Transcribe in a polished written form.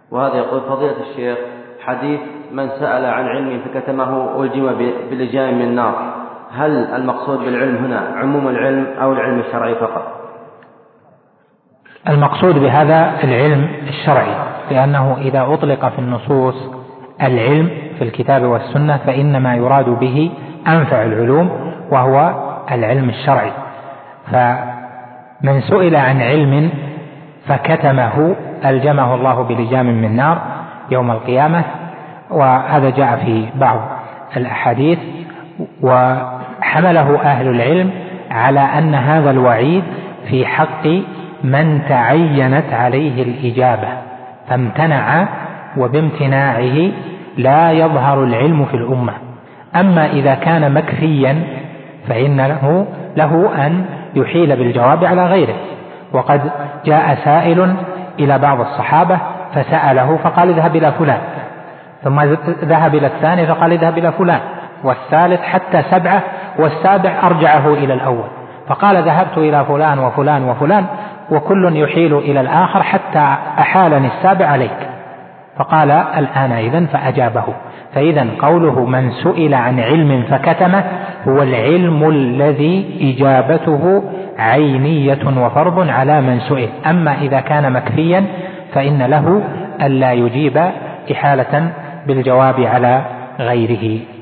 وهذا يقول: فضيلة الشيخ، حديث من سأل عن علم فكتمه ألجم بلجام من النار، هل المقصود بالعلم هنا عموم العلم أو العلم الشرعي فقط؟ المقصود بهذا العلم الشرعي، لأنه إذا أطلق في النصوص العلم في الكتاب والسنة فإنما يراد به أنفع العلوم وهو العلم الشرعي. فمن سئل عن علم فكتمه ألجمه الله بلجام من نار يوم القيامة، وهذا جاء في بعض الأحاديث. وحمله أهل العلم على أن هذا الوعيد في حق من تعينت عليه الإجابة فامتنع، وبامتناعه لا يظهر العلم في الأمة. أما إذا كان مكفيا فإن له أن يحيل بالجواب على غيره. وقد جاء سائل إلى بعض الصحابة فسأله فقال: اذهب إلى فلان، ثم ذهب إلى الثاني فقال: اذهب إلى فلان، والثالث حتى 7، والسابع أرجعه إلى الأول، فقال: ذهبت إلى فلان وفلان وفلان وكل يحيل إلى الآخر حتى أحالني السابع عليك. فقال: الآن إذن، فأجابه. فإذن قوله من سئل عن علم فكتمه هو العلم الذي إجابته عينية وفرض على من سئل. أما إذا كان مكفيا فإن له ألا يجيب إحالة بالجواب على غيره.